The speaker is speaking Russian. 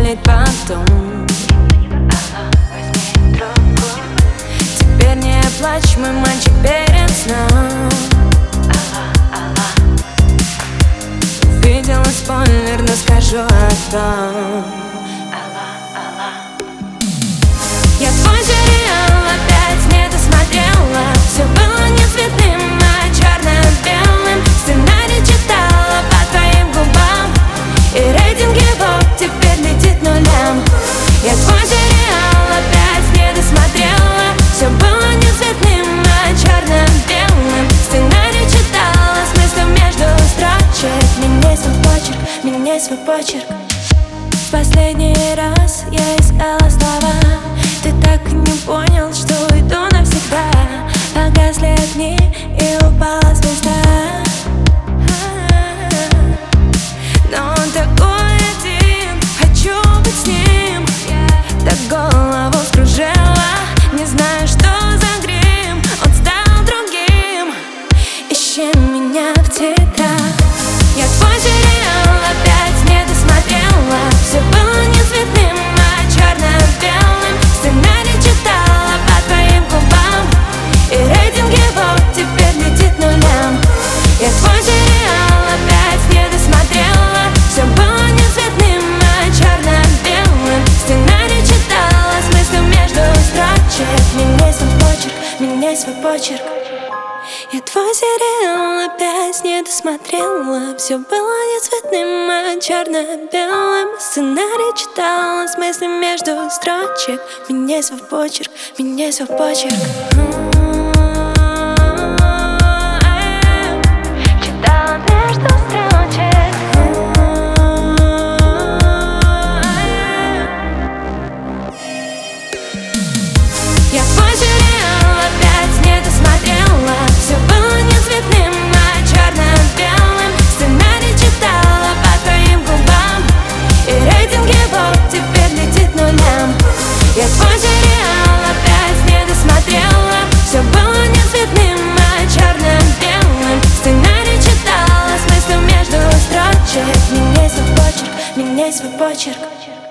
позвонить потом. Возьми трубку. Теперь не плачь, мой мальчик, перед сном. Видела спойлер, но скажу о том. Я твой сериал опять не досмотрела. Все было не цветным, а черно-белым. Сценарий читала по твоим губам, и рейтинг его теперь летит нулям. Я твой сериал опять не досмотрела. Все было не цветным, а черно-белым. Сценарий читала, смысл между строчек. Меняй свой почерк, меняй свой почерк. В последний раз я искала слова. Ты так и не понял, что уйду навсегда. Погасли огни и упала звезда. Но он такой один, хочу быть с ним. Так голову вскружила, не знаю, что за грим. Он стал другим, ищи меня в титрах. Я твой сериал опять не досмотрела. Все было не цветным, а черно-белым. Сценарий читала по твоим губам, и рейтинг его теперь летит нулям. Я твой сериал опять не досмотрела. Все было не цветным, а черно-белым. Сценарий читала, смысл между строчек. Меняй свой почерк, меняй свой почерк. Я твой сериал опять не досмотрела. Все было не цветным, а черно-белым. Сценарий читала, смыслы между строчек. Меняй свой почерк, меняй свой почерк. Читала между строчек. Я твой сериал опять не досмотрела. Все было не цветным, а черно-белым. Сценарий читала по твоим губам, и рейтинг его теперь летит нулям. Я твой сериал опять не досмотрела. Все было не цветным, а черно-белым. Сценарий читала, смысл между строчек. Меняй свой почерк, меняй свой почерк.